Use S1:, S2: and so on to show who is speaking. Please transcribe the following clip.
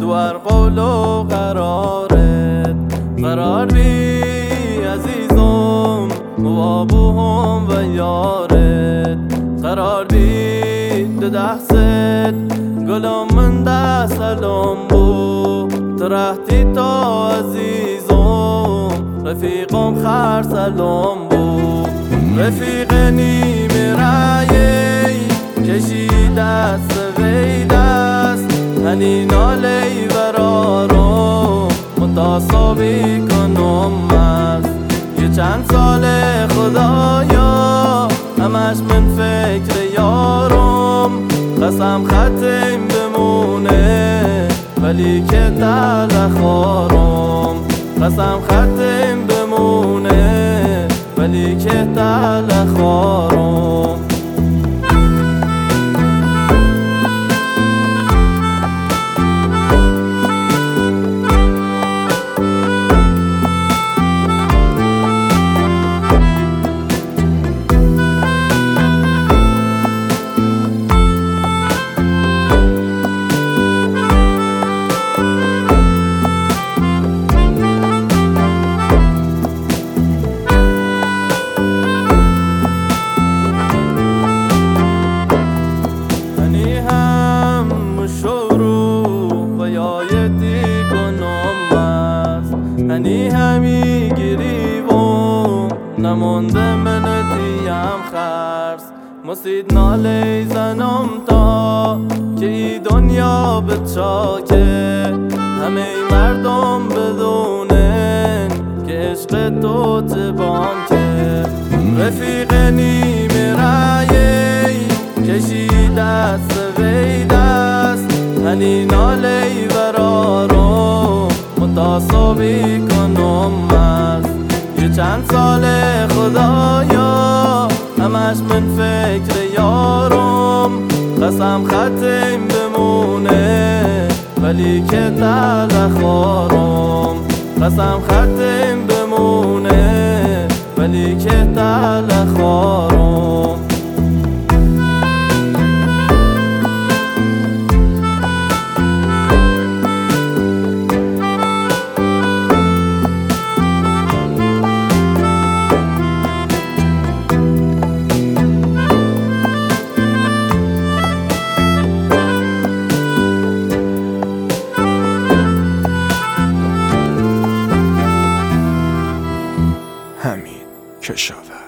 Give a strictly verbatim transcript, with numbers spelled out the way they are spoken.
S1: هر قول و قرارت قرار بی عزیزم موابوهم و یارت قرار بی دو دحست گلم من ده سلام بو ترحتی تا عزیزم رفیقم خر سلام بو رفیق نیمه رایی کشی دست وی دست هنی نالی ورارم متصابی کنم است یه چند سال خدایا همش من فکر یارم قسم ختم بمونه ولی که تلخارم قسم ختم بمونه ولی که تلخارم هنی همی گریبم نمونده من دیم خرس مسید نالی زنم تا که ای دنیا بچاکه همه مردم بدونن که عشق تو تبان که رفیق نیمه رایی کشی دست وی دست هنی نالی ورارم متصابی کنم است یه چند سال خدایا همش من فکر یارم قسم ختم بمونه ولی که تلخارم قسم ختم بمونه ولی که تلخارم
S2: همین کشاورز.